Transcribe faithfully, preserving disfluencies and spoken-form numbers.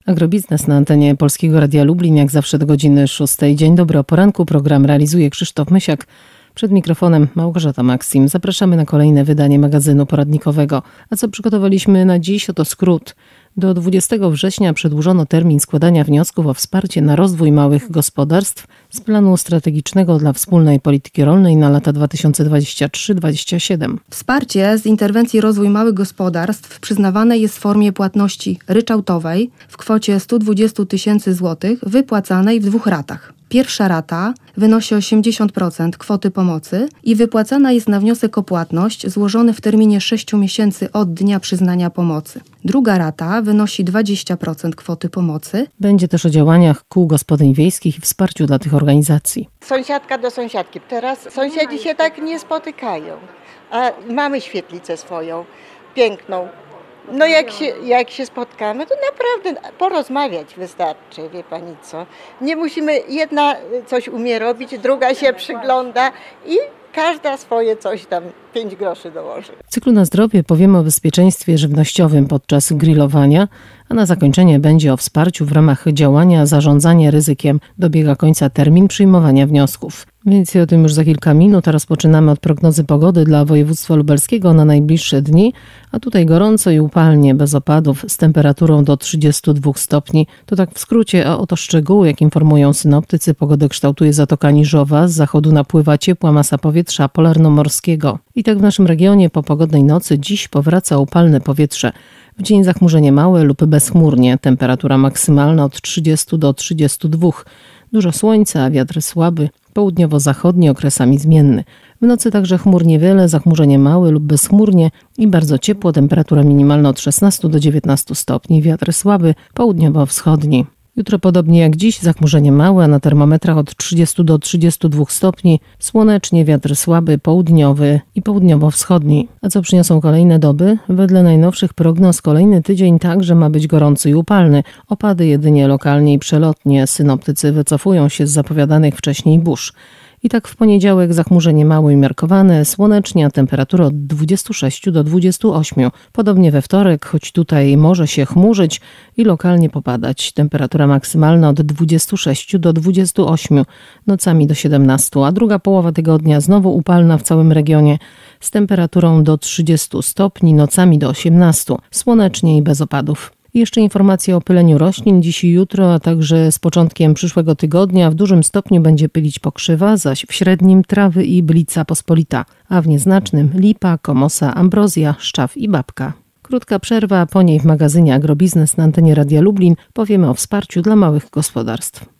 Agrobiznes na antenie Polskiego Radia Lublin, jak zawsze do godziny szóstej. Dzień dobry, o poranku. Program realizuje Krzysztof Mysiak. Przed mikrofonem Małgorzata Maksim. Zapraszamy na kolejne wydanie magazynu poradnikowego. A co przygotowaliśmy na dziś? Oto skrót. Do dwudziestego września przedłużono termin składania wniosków o wsparcie na rozwój małych gospodarstw z planu strategicznego dla wspólnej polityki rolnej na lata dwa tysiące dwudziesty trzeci do dwudziestego siódmego. Wsparcie z interwencji Rozwój Małych Gospodarstw przyznawane jest w formie płatności ryczałtowej w kwocie sto dwadzieścia tysięcy złotych wypłacanej w dwóch ratach. Pierwsza rata wynosi osiemdziesiąt procent kwoty pomocy i wypłacana jest na wniosek o płatność złożony w terminie sześciu miesięcy od dnia przyznania pomocy. Druga rata wynosi dwadzieścia procent kwoty pomocy. Będzie też o działaniach kół gospodyń wiejskich i wsparciu dla tych organizacji. Sąsiadka do sąsiadki. Teraz sąsiedzi się tak nie spotykają, a mamy świetlicę swoją, piękną. No jak się, jak się spotkamy, to naprawdę porozmawiać wystarczy, wie pani co. Nie musimy, jedna coś umie robić, druga się przygląda i każda swoje coś tam, pięć groszy dołoży. W cyklu Na zdrowie powiemy o bezpieczeństwie żywnościowym podczas grillowania, a na zakończenie będzie o wsparciu w ramach działania Zarządzanie ryzykiem. Dobiega końca termin przyjmowania wniosków. Więcej o tym już za kilka minut, a rozpoczynamy od prognozy pogody dla województwa lubelskiego na najbliższe dni, a tutaj gorąco i upalnie, bez opadów, z temperaturą do trzydziestu dwóch stopni. To tak w skrócie, a oto szczegóły, jak informują synoptycy. Pogodę kształtuje Zatoka Niżowa, z zachodu napływa ciepła masa powietrza polarnomorskiego. I tak w naszym regionie po pogodnej nocy dziś powraca upalne powietrze. W dzień zachmurzenie małe lub bezchmurnie, temperatura maksymalna od trzydziestu do trzydziestu dwóch. Dużo słońca, a wiatr słaby, południowo-zachodni, okresami zmienny. W nocy także chmur niewiele, zachmurzenie małe lub bezchmurnie i bardzo ciepło, temperatura minimalna od szesnastu do dziewiętnastu stopni, wiatr słaby, południowo-wschodni. Jutro podobnie jak dziś, zachmurzenie małe, a na termometrach od trzydziestu do trzydziestu dwóch stopni, słonecznie, wiatr słaby, południowy i południowo-wschodni. A co przyniosą kolejne doby? Wedle najnowszych prognoz kolejny tydzień także ma być gorący i upalny. Opady jedynie lokalnie i przelotnie. Synoptycy wycofują się z zapowiadanych wcześniej burz. I tak w poniedziałek zachmurzenie małe i umiarkowane, słonecznie, a temperatura od dwudziestu sześciu do dwudziestu ośmiu. Podobnie we wtorek, choć tutaj może się chmurzyć i lokalnie popadać. Temperatura maksymalna od dwudziestu sześciu do dwudziestu ośmiu, nocami do siedemnastu, a druga połowa tygodnia znowu upalna w całym regionie z temperaturą do trzydziestu stopni, nocami do osiemnastu, słonecznie i bez opadów. I jeszcze informacje o pyleniu roślin dziś i jutro, a także z początkiem przyszłego tygodnia w dużym stopniu będzie pylić pokrzywa, zaś w średnim trawy i blica pospolita, a w nieznacznym lipa, komosa, ambrozja, szczaw i babka. Krótka przerwa, a po niej w magazynie Agrobiznes na antenie Radia Lublin powiemy o wsparciu dla małych gospodarstw.